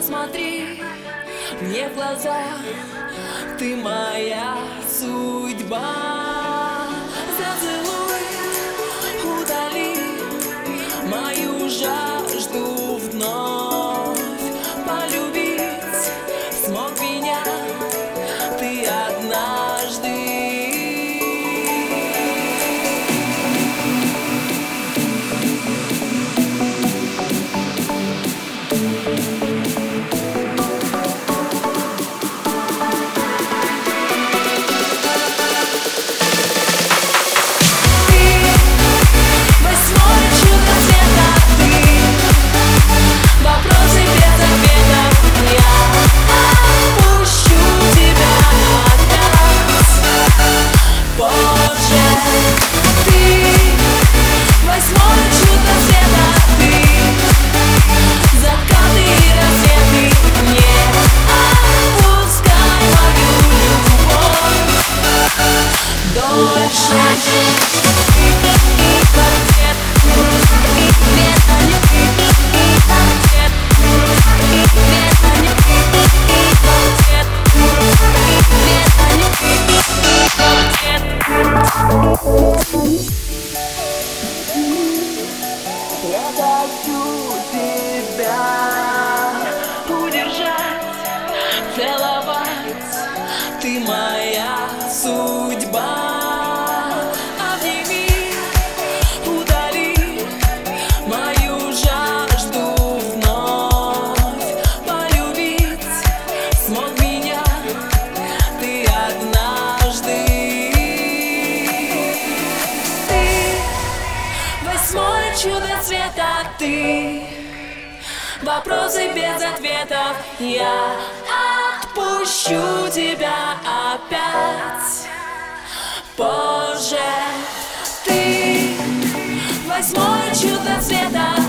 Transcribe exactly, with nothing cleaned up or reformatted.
посмотри мне в глаза, ты моя судьба. Зацелуй, удали мою жажду вновь. Полюбить смог меня ты однажды. Я хочу тебя удержать, целовать, ты моя судьба. Обними, удали мою жажду вновь. Полюбить смог меня ты однажды. Восьмое чудо света, ты вопросы без ответов. Я отпущу тебя опять позже. Ты восьмое чудо света.